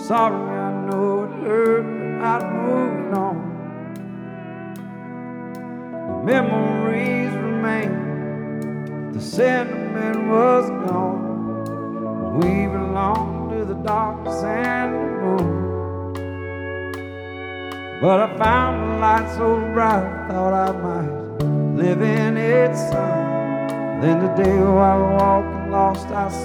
Sorry, I know it hurt, but I'd moved on. The memories remain, the sentiment was gone. We belonged to the darkness and the moon. But I found the light so bright, I thought I might live in its sun. Then the day while walking lost, I